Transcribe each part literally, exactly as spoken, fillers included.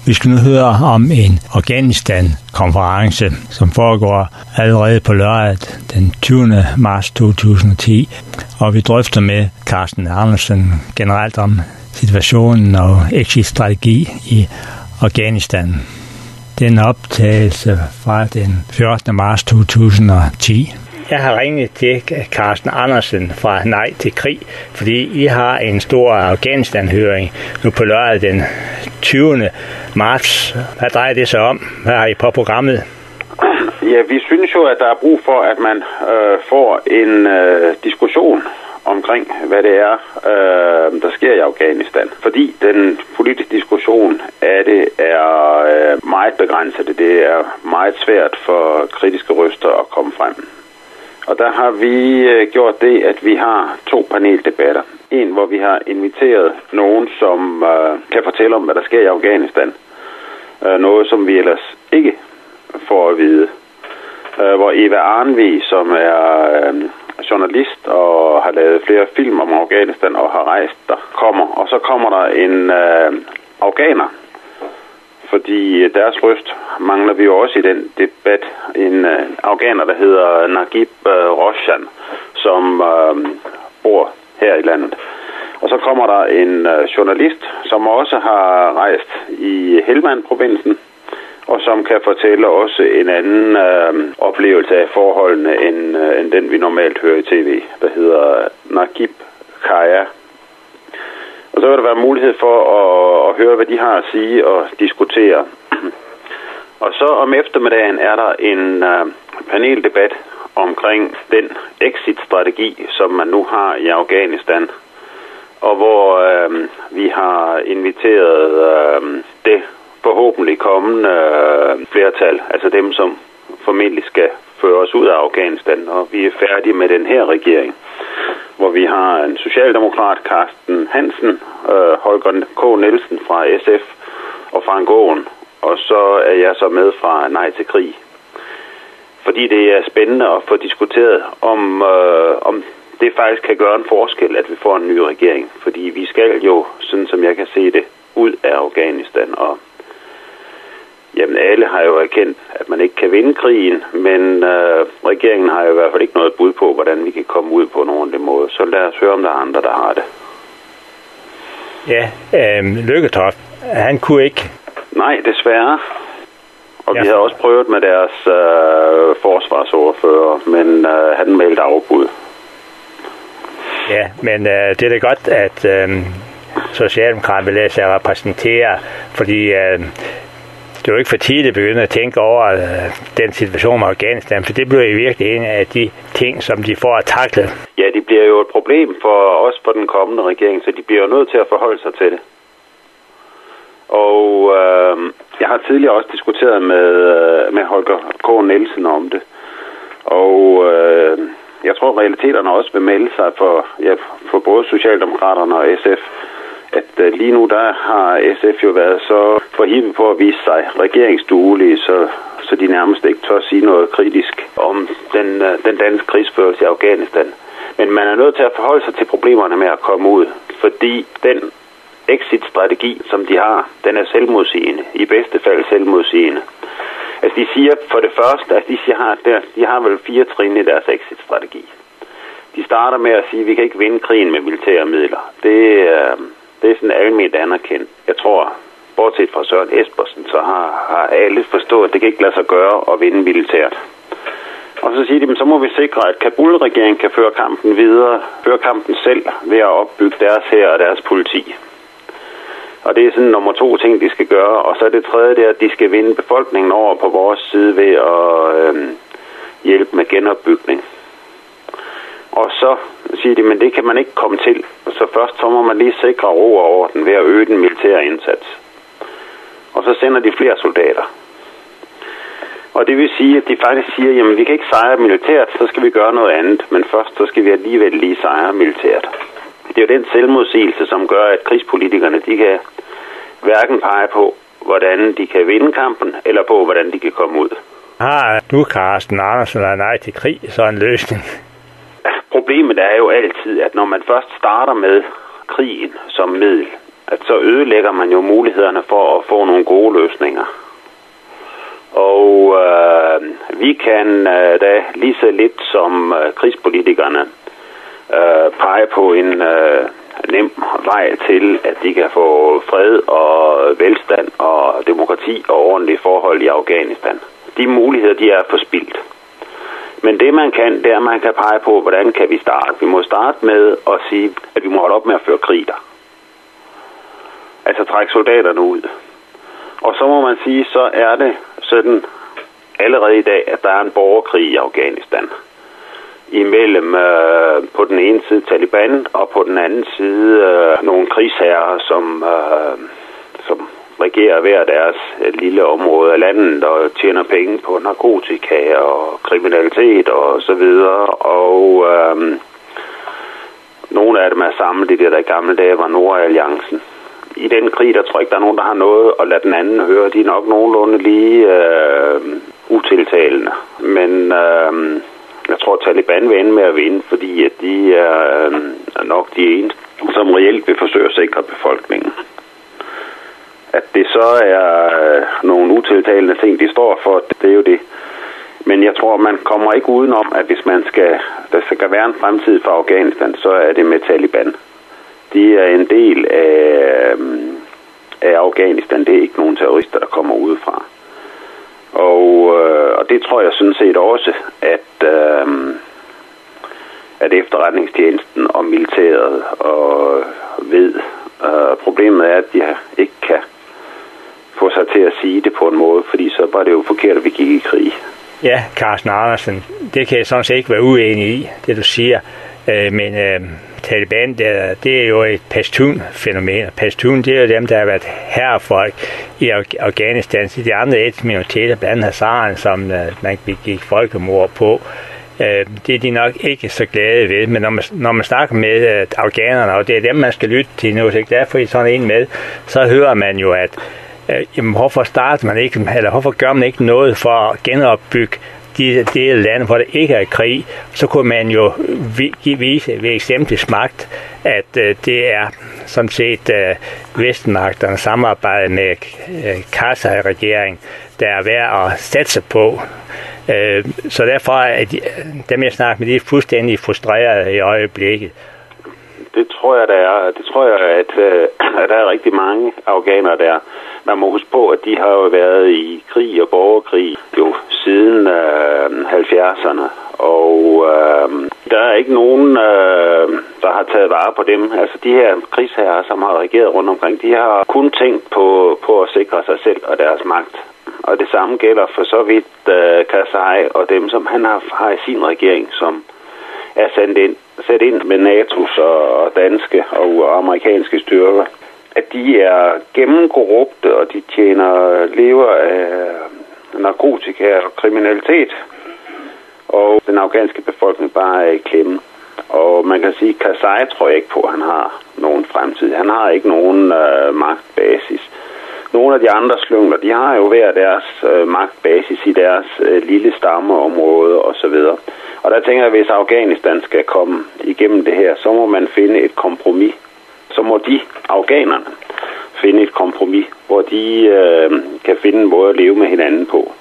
Vi skal nu høre om en Afghanistan-konference, som foregår allerede på lørdag den tyvende marts to tusind og ti. Og vi drøfter med Carsten Andersen generelt om situationen og exit-strategi i Afghanistan. Det er en optagelse fra den fjortende marts to tusind og ti. Jeg har ringet til Carsten Andersen fra Nej til Krig, fordi I har en stor Afghanistan-høring nu på lørdag den tyvende marts. Hvad drejer det sig om? Hvad har I på programmet? Ja, vi synes jo, at der er brug for, at man øh, får en øh, diskussion omkring, hvad det er, øh, der sker i Afghanistan. Fordi den politiske diskussion af det er øh, meget begrænset. Det er meget svært for kritiske røster at komme frem. Og der har vi øh, gjort det, at vi har to paneldebatter. En, hvor vi har inviteret nogen, som øh, kan fortælle om, hvad der sker i Afghanistan. Øh, noget, som vi ellers ikke får at vide. Øh, hvor Eva Arnvig, som er øh, journalist og har lavet flere film om Afghanistan og har rejst der, kommer. Og så kommer der en øh, afghaner. Fordi deres røst mangler vi jo også i den debat. En uh, afghaner, der hedder Nagib uh, Roshan, som uh, bor her i landet. Og så kommer der en uh, journalist, som også har rejst i Helmand-provinsen, og som kan fortælle også en anden uh, oplevelse af forholdene, end, uh, end den vi normalt hører i tv, der hedder Nagib Kaya. Og så vil der være mulighed for at, at høre, hvad de har at sige og diskutere. Og så om eftermiddagen er der en uh, paneldebat omkring den exit-strategi, som man nu har i Afghanistan. Og hvor uh, vi har inviteret uh, det forhåbentlig kommende uh, flertal, altså dem, som formentlig skal føre os ud af Afghanistan. Og vi er færdige med den her regering, hvor vi har en socialdemokrat, Carsten Hansen, øh, Holger K. Nielsen fra S F og Frank Aaen, og så er jeg så med fra Nej til Krig. Fordi det er spændende at få diskuteret, om, øh, om det faktisk kan gøre en forskel, at vi får en ny regering. Fordi vi skal jo, sådan som jeg kan se det, ud af Afghanistan. Og jamen, alle har jo erkendt, at man ikke kan vinde krigen, men øh, regeringen har jo i hvert fald ikke noget bud på, hvordan vi kan komme ud på en ordentlig måde. Så lad os høre, om der er andre, der har det. Ja, øh, Lykketoft, han kunne ikke. Nej, desværre. Og ja. Vi havde også prøvet med deres øh, forsvarsordfører, men øh, han meldte afbud. Ja, men øh, det er da godt, at øh, Socialdemokraterne vil lade sig repræsentere, fordi Øh, det er jo ikke for tidligt at begynde at tænke over øh, den situation med Afghanistan, for det bliver i virkelig en af de ting, som de får at takle. Ja, det bliver jo et problem for os for den kommende regering, så de bliver jo nødt til at forholde sig til det. Og øh, jeg har tidligere også diskuteret med, øh, med Holger K. Nielsen om det. Og øh, jeg tror, realiteterne også vil melde sig for, ja, for både Socialdemokraterne og S F, at uh, lige nu der har S F jo været så forhippet på at vise sig regeringsduelige, så, så de nærmest ikke tør sige noget kritisk om den, uh, den danske krigsførelse i Afghanistan. Men man er nødt til at forholde sig til problemerne med at komme ud, fordi den exit-strategi, som de har, den er selvmodsigende, i bedste fald selvmodsigende. Altså de siger for det første, at de, siger, har, der, de har vel fire trin i deres exit-strategi. De starter med at sige, at vi kan ikke vinde krigen med militære midler. Det er... Uh, Det er sådan almindeligt anerkendt. Jeg tror, bortset fra Søren Espersen, så har, har alle forstået, at det kan ikke lade sig gøre at vinde militært. Og så siger de, men så må vi sikre, at Kabul-regeringen kan føre kampen videre, føre kampen selv ved at opbygge deres hær og deres politi. Og det er sådan nummer to ting, de skal gøre. Og så er det tredje, det er, at de skal vinde befolkningen over på vores side ved at øh, hjælpe med genopbygning. Og så siger de, men det kan man ikke komme til. Så først så må man lige sikre ro og orden ved at øge den militære indsats. Og så sender de flere soldater. Og det vil sige, at de faktisk siger, jamen vi kan ikke sejre militært, så skal vi gøre noget andet. Men først så skal vi alligevel lige sejre militært. Det er jo den selvmodsigelse, som gør, at krigspolitikerne, de kan hverken pege på, hvordan de kan vinde kampen, eller på, hvordan de kan komme ud. Har du, Carsten Andersen, og Nej til Krig, så en løsning? Problemet er jo altid, at når man først starter med krigen som middel, at så ødelægger man jo mulighederne for at få nogle gode løsninger. Og øh, vi kan øh, da lige så lidt som øh, krigspolitikerne øh, pege på en øh, nem vej til, at de kan få fred og velstand og demokrati og ordentlige forhold i Afghanistan. De muligheder, de er forspildt. Men det man kan, det er, at man kan pege på, hvordan kan vi starte. Vi må starte med at sige, at vi må holde op med at føre krig der. Altså trække soldaterne ud. Og så må man sige, så er det sådan allerede i dag, at der er en borgerkrig i Afghanistan. Imellem øh, på den ene side Taliban, og på den anden side øh, nogle krigsherrer, som, øh, som regerer hver deres øh, lille område af landet og tjener penge på narkotika og kriminalitet og så videre. Og øh, nogle af dem er samlet i det, der i gamle dage var Nordalliancen. I den krig, der tror jeg ikke, der er nogen, der har noget at lade den anden høre. De er nok nogenlunde lige øh, utiltalende. Men øh, jeg tror, at Taliban vil ende med at vinde, fordi at de er øh, nok de eneste, som reelt vil forsøge at sikre befolkningen. At det så er øh, nogle utiltalende ting, de står for, det er jo det. Men jeg tror, man kommer ikke udenom, at hvis man skal, der skal være en fremtid for Afghanistan, så er det med Taliban. De er en del af, af Afghanistan. Det er ikke nogen terrorister, der kommer udefra. Og, øh, og det tror jeg sådan set også, at, øh, at efterretningstjenesten og militæret og ved. Øh, problemet er, at de ikke kan få sig til at sige det på en måde, fordi så var det jo forkert, at vi gik i krig. Ja, Carsten Andersen, det kan jeg sådan set ikke være uenig i, det du siger. Øh, men øh, Taliban, det er, det er jo et Pashtun-fænomen. Pashtun, det er jo dem, der har været herrefolk i Afghanistan. Så de andre etniske minoriteter, blandt andet Hazaren, som øh, man begik folkemord på, øh, det er de nok ikke så glade ved. Men når man, når man snakker med øh, afghanerne, og det er dem, man skal lytte til nu, så er derfor I sådan en med, så hører man jo, at øh, jamen, hvorfor starter man ikke, eller hvorfor gør man ikke noget for at genopbygge de dele lande, hvor der ikke er krig, så kunne man jo vise ved eksemplets magt, at uh, det er som set uh, Vestenmagterne samarbejde med uh, Karzai-regeringen, der er værd at satse på. Uh, så derfor er de, dem, jeg snakker med, de er fuldstændig frustrerede i øjeblikket. Det tror jeg, der er. Det tror jeg, at, uh, at der er rigtig mange afghanere der. Man må huske på, at de har jo været i krig og borgerkrig jo siden øh, halvfjerdserne, og øh, der er ikke nogen, øh, der har taget vare på dem. Altså de her krigsherrer, som har regeret rundt omkring, de har kun tænkt på, på at sikre sig selv og deres magt. Og det samme gælder for så vidt øh, Karzai og dem, som han har, har i sin regering, som er sendt ind, sat ind med NATO's og danske og amerikanske styrker. At de er gennemkorrupte, og de tjener, lever af narkotika og kriminalitet. Og den afghanske befolkning bare er i klemme. Og man kan sige, at Karzai tror jeg ikke på, at han har nogen fremtid. Han har ikke nogen øh, magtbasis. Nogle af de andre slyngler, de har jo hver deres øh, magtbasis i deres øh, lille stammeområde osv. Og der tænker jeg, at hvis Afghanistan skal komme igennem det her, så må man finde et kompromis. Så må de, afghanerne, finde et kompromis, hvor de øh, kan finde en måde at leve med hinanden på.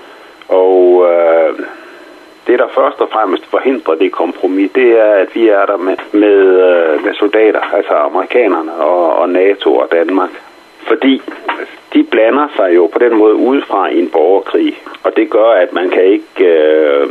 Og øh, det, der først og fremmest forhindrer det kompromis, det er, at vi er der med, med, øh, med soldater, altså amerikanerne og, og NATO og Danmark. Fordi de blander sig jo på den måde udefra i en borgerkrig, og det gør, at man kan ikke øh,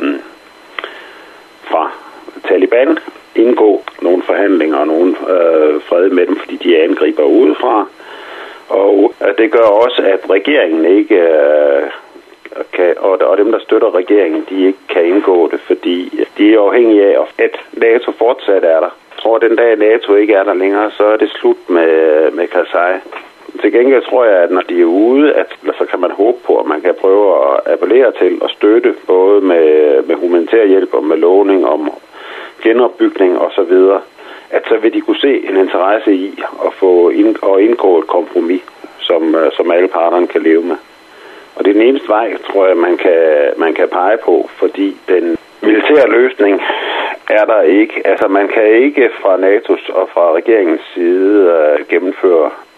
fra Taliban indgå nogle forhandlinger og nogle øh, fred med dem, fordi de angriber udefra. Og øh, det gør også, at regeringen ikke øh, kan, og, og dem, der støtter regeringen, de ikke kan indgå det, fordi de er afhængige af, at NATO fortsat er der. Jeg tror, at den dag NATO ikke er der længere, så er det slut med, med Karzai. Til gengæld tror jeg, at når de er ude, at, så kan man håbe på, at man kan prøve at appellere til og støtte, både med, med humanitær hjælp og med lovning om genopbygning og så videre, at så vil de kunne se en interesse i at få ind, og indgå et kompromis, som, som alle parterne kan leve med. Og det er den eneste vej, tror jeg, man kan, man kan pege på, fordi den militære løsning er der ikke. Altså man kan ikke fra NATO's og fra regeringens side uh, gennemføre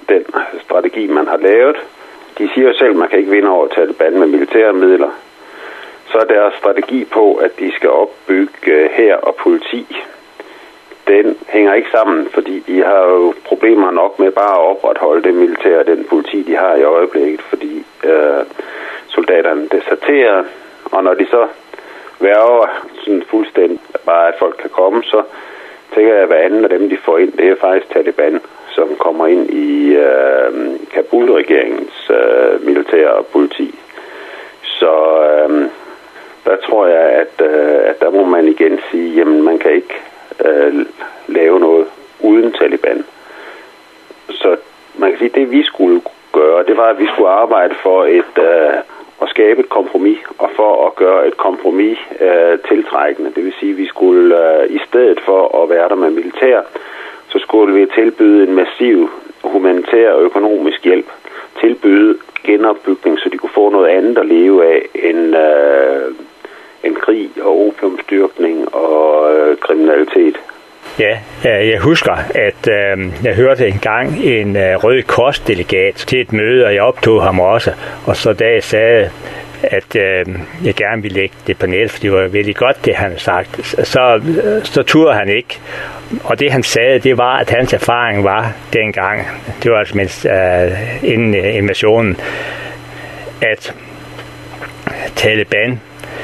den strategi, man har lavet. De siger jo selv, at man kan ikke vinde over Taliban med militære midler. Så er deres strategi på, at de skal opbygge hær og politi. Den hænger ikke sammen, fordi de har jo problemer nok med bare at opretholde det militær og den politi, de har i øjeblikket, fordi øh, soldaterne deserterer, og når de så værger sådan fuldstændig bare, at folk kan komme, så tænker jeg, at hver anden af dem, de får ind, det er faktisk Taliban, som kommer ind i øh, Kabul-regeringens øh, militær og politi. Så øh, der tror jeg, at, øh, at der må man igen sige, jamen man kan ikke øh, lave noget uden Taliban. Så man kan sige, at det vi skulle gøre, det var, at vi skulle arbejde for et, øh, at skabe et kompromis, og for at gøre et kompromis øh, tiltrækkende. Det vil sige, at vi skulle øh, i stedet for at være der med militær, så skulle vi tilbyde en massiv humanitær og økonomisk hjælp, tilbyde genopbygning, så de kunne få noget andet at leve af end, øh, end krig og opiumsdyrkning og øh, kriminalitet. Ja, jeg husker, at øh, jeg hørte engang en øh, Røde Kors-delegat til et møde, og jeg optog ham også. Og så da jeg sagde, at øh, jeg gerne ville lægge det på net, for det var virkelig godt, det han havde sagt, så, så turde han ikke. Og det han sagde, det var, at hans erfaring var dengang, det var altså mindst øh, inden øh, invasionen, at Taliban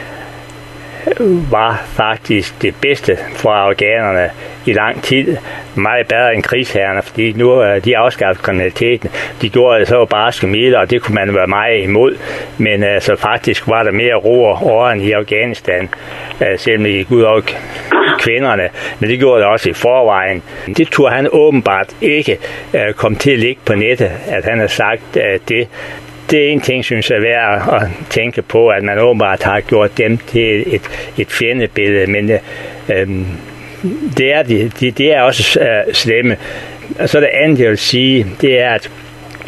var faktisk det bedste for afghanerne i lang tid. Meget bedre end krigsherrerne, fordi nu de afskaffede kriminaliteten. De gjorde det så barske midler, og det kunne man være meget imod. Men altså, faktisk var der mere ro og orden i Afghanistan, selvom det gik ud over kvinderne. Men det gjorde det også i forvejen. Det turde han åbenbart ikke komme til at ligge på nettet, at han har sagt, at det Det er en ting, synes jeg, er værd at tænke på, at man åbenbart har gjort dem til et, et fjendebillede, men øh, det, er, de, de, det er også øh, slemme. Og så det andet, jeg vil sige, det er, at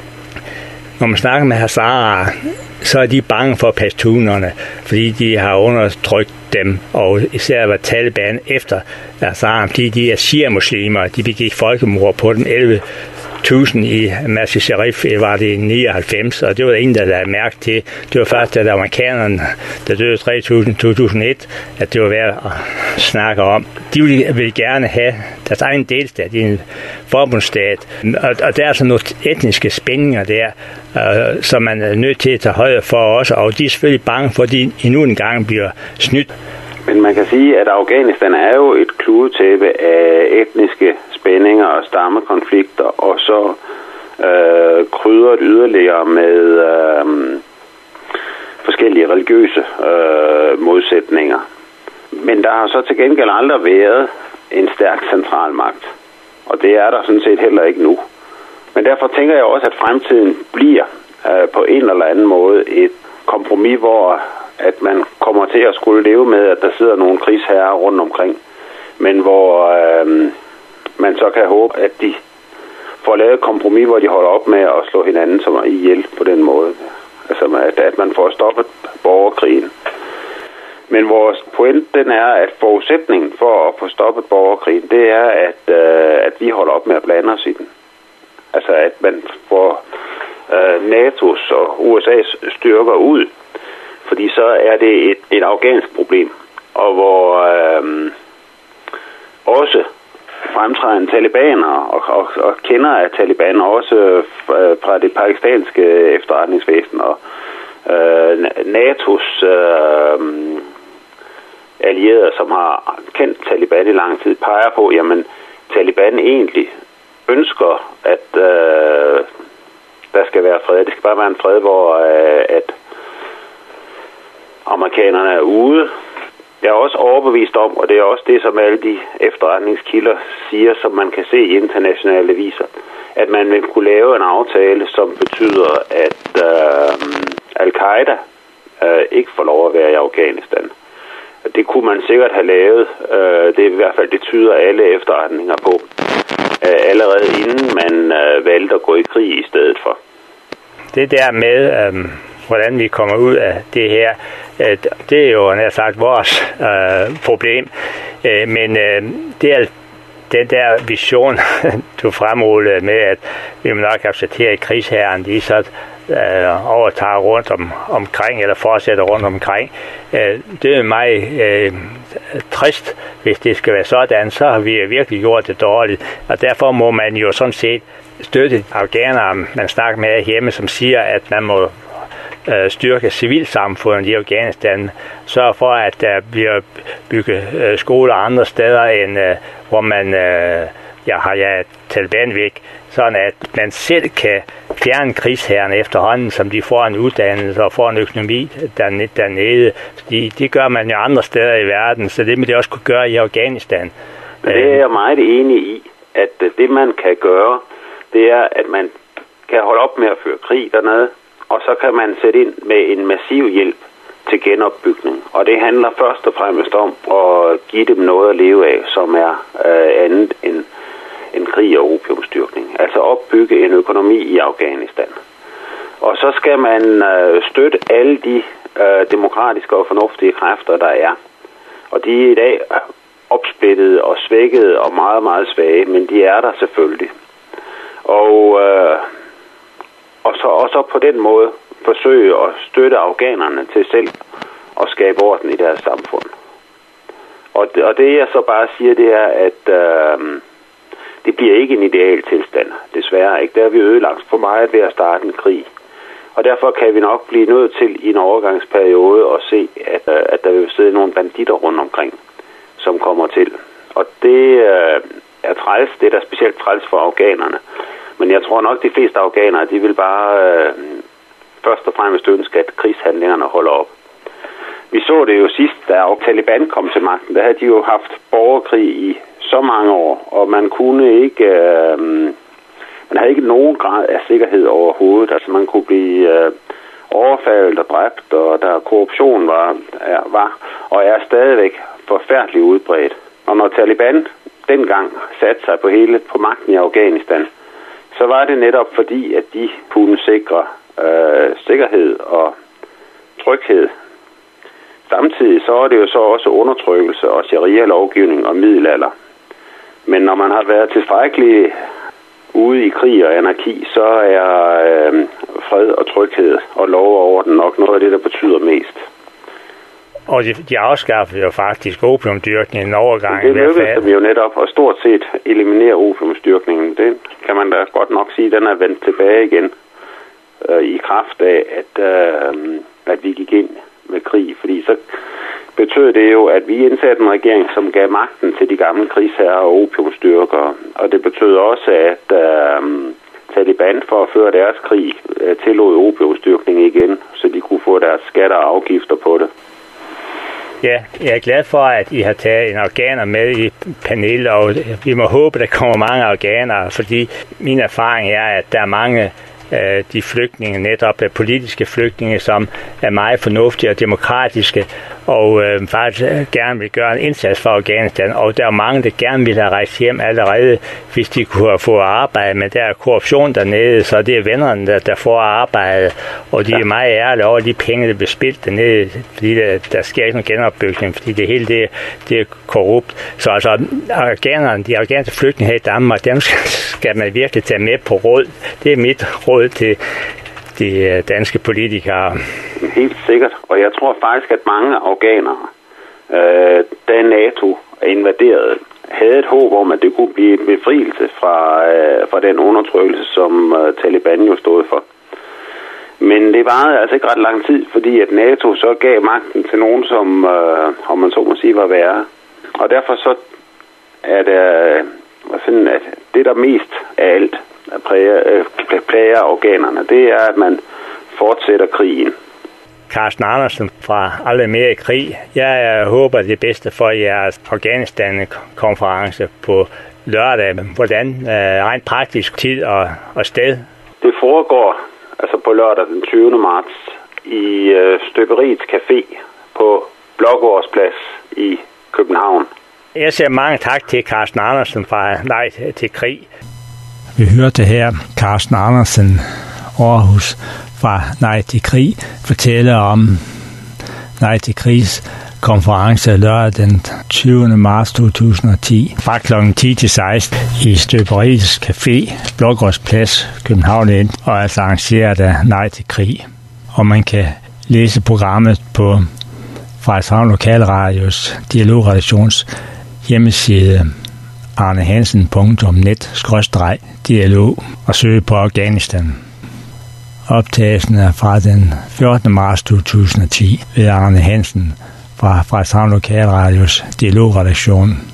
når man snakker med Hazara, så er de bange for pashtunerne, fordi de har undertrykt dem, og især var Taliban efter Hazara, fordi de er shia-muslimer, de begik folkemord på dem elleve tusind i Mazar-i-Sharif var det i nioghalvfems, og det var ingen, der lagde mærke til. Det var først, at amerikanerne, der døde tre tusind i to tusind og et, at det var værd at snakke om. De ville, ville gerne have deres egen delstat i en forbundsstat, og, og der er sådan nogle etniske spændinger der, øh, som man er nødt til at tage højde for også, og de er selvfølgelig bange for, at de endnu en gang bliver snydt. Men man kan sige, at Afghanistan er jo et kludetæppe af etniske spændinger og stammekonflikter, og så øh, krydret yderligere med øh, forskellige religiøse øh, modsætninger. Men der har så til gengæld aldrig været en stærk centralmagt, og det er der sådan set heller ikke nu. Men derfor tænker jeg også, at fremtiden bliver øh, på en eller anden måde et kompromis, hvor at man kommer til at skulle leve med, at der sidder nogle krigsherrer rundt omkring, men hvor øh, man så kan håbe, at de får lavet et kompromis, hvor de holder op med at slå hinanden som er ihjel på den måde. Altså, at, at man får stoppet borgerkrigen. Men vores pointe, den er, at forudsætningen for at få stoppet borgerkrigen, det er, at, øh, at vi holder op med at blande os i den. Altså, at man får øh, N A T O's og U S A's styrker ud, fordi så er det et, et afghansk problem, og hvor øh, også fremtrædende talibanere og, og, og kender af Taliban også øh, fra det pakistanske efterretningsvæsen og øh, N A T O's øh, allierede, som har kendt Taliban i lang tid, peger på, jamen Taliban egentlig ønsker, at øh, der skal være fred. Det skal bare være en fred, hvor øh, at amerikanerne er ude. Jeg er også overbevist om, og det er også det, som alle de efterretningskilder siger, som man kan se i internationale aviser, at man vil kunne lave en aftale, som betyder, at øh, Al-Qaida øh, ikke får lov at være i Afghanistan. Det kunne man sikkert have lavet. Øh, det er i hvert fald, det tyder alle efterretninger på, øh, allerede inden man øh, valgte at gå i krig i stedet for. Det der med, øh, hvordan vi kommer ud af det her, øh, det er jo nær sagt vores øh, problem. Øh, men øh, det er den der vision, du fremrullede med, at vi må nok acceptere, at krigsherren, de så øh, overtager rundt om, omkring, eller fortsætter rundt omkring. Øh, det er meget øh, trist, hvis det skal være sådan, så har vi virkelig gjort det dårligt. Og derfor må man jo sådan set støtte afghanere, man snakker med hjemme, som siger, at man må øh, styrke civilsamfundet i Afghanistan, sørge for, at der bliver bygget øh, skoler andre steder, end øh, hvor man øh, ja, har ja, Taliban væk, sådan at man selv kan fjerne krigsherren efterhånden, som de får en uddannelse og får en økonomi dernede. De, de gør man jo andre steder i verden, så det må det også kunne gøre i Afghanistan. Men det er jeg meget enig i, at det man kan gøre, det er, at man kan holde op med at føre krig dernede, og så kan man sætte ind med en massiv hjælp til genopbygning. Og det handler først og fremmest om at give dem noget at leve af, som er øh, andet end en krig og opiumsdyrkning. Altså opbygge en økonomi i Afghanistan. Og så skal man øh, støtte alle de øh, demokratiske og fornuftige kræfter, der er. Og de er i dag opsplittede og svækkede og meget, meget svage, men de er der selvfølgelig. Og, øh, og, så, og så på den måde forsøge at støtte afghanerne til selv at skabe orden i deres samfund. Og det, og det jeg så bare siger, det er, at øh, det bliver ikke en ideal tilstand, desværre ikke. Der er vi ødelagt for meget ved at starte en krig. Og derfor kan vi nok blive nødt til i en overgangsperiode at se, at, øh, at der vil sidde nogle banditter rundt omkring, som kommer til. Og det øh, er træls, det er da specielt træls for afghanerne. Men jeg tror nok, de fleste afghanere, de vil bare øh, først og fremmest ønske, at krigshandlingerne holder op. Vi så det jo sidst, da Taliban kom til magten. Der havde de jo haft borgerkrig i så mange år, og man kunne ikke, øh, man havde ikke nogen grad af sikkerhed overhovedet. Altså man kunne blive øh, overfaldet og dræbt, og der korruption var, er, var og er stadigvæk forfærdeligt udbredt. Og når Taliban dengang satte sig på hele på magten i Afghanistan, så var det netop fordi, at de kunne sikre øh, sikkerhed og tryghed. Samtidig så er det jo så også undertrykkelse og sharia-lovgivning og middelalder. Men når man har været tilstrækkeligt ude i krig og anarki, så er øh, fred og tryghed og lov og orden nok noget af det, der betyder mest. Og de, de afskaffede jo faktisk opiumdyrkningen en overgang. Det lykkedes dem jo netop at stort set eliminere opiumsdyrkningen. Det kan man da godt nok sige, den er vendt tilbage igen øh, i kraft af, at, øh, at vi gik ind med krig. Fordi så betød det jo, at vi indsatte en regering, som gav magten til de gamle krigsherrer og opiumsdyrkere. Og det betød også, at øh, Taliban for at føre deres krig øh, tillod opiumsdyrkning igen, så de kunne få deres skatter og afgifter på det. Ja, jeg er glad for, at I har taget en afghaner med i panelet, og vi må håbe, der kommer mange afghanere, fordi min erfaring er, at der er mange af de flygtninge, netop politiske flygtninge, som er meget fornuftige og demokratiske, og øh, faktisk gerne vil gøre en indsats for Afghanistan, og der er mange, der gerne vil have rejst hjem allerede, hvis de kunne have fået arbejde, men der er korruption dernede, så det er vennerne, der, der får arbejde, og de er meget ærlige over de penge, der bliver spildt dernede, fordi der, der sker ikke nogen genopbygning, fordi det hele det, det er korrupt. Så altså, afghanerne, de afghanske flygtninge her i Danmark, dem skal, skal man virkelig tage med på råd. Det er mit råd til de danske politikere. Helt sikkert, og jeg tror faktisk, at mange afghanere, øh, da NATO invaderede, havde et håb om, at det kunne blive en befrielse fra, øh, fra den undertrykkelse, som øh, Taliban jo stod for. Men det varede altså ikke ret lang tid, fordi at NATO så gav magten til nogen, som, øh, om man så må sige, var værre. Og derfor så er det sådan, at det der mest af alt plager, plager afghanerne, det er, at man fortsætter krigen. Carsten Andersen fra Aldrig Mere i Krig. Jeg håber det bedste for jeres Afghanistan-konference på lørdag. Hvordan øh, rent praktisk tid og, og sted? Det foregår altså på lørdag den tyvende marts i øh, Støberiets Café på Blågårdsplads i København. Jeg siger mange tak til Carsten Andersen fra Nej til Krig. Vi hørte her Carsten Andersen, Aarhus, fra Nej til Krig, fortælle om Nej til Krigs konference lørdag den tyvende marts to tusind og ti fra klokken ti til seksten i Støberiets Café, Blågårdsplads, København ind, og er altså arrangeret af Nej til Krig. Og man kan læse programmet på Frederikshavn Lokalradios dialogredaktions hjemmeside arnehansen punktum net skråstreg dialog og søge på Afghanistan. Optagelsen er fra den fjortende marts to tusind og ti ved Arne Hansen fra Frederikshavn Lokalradios dialogredaktion.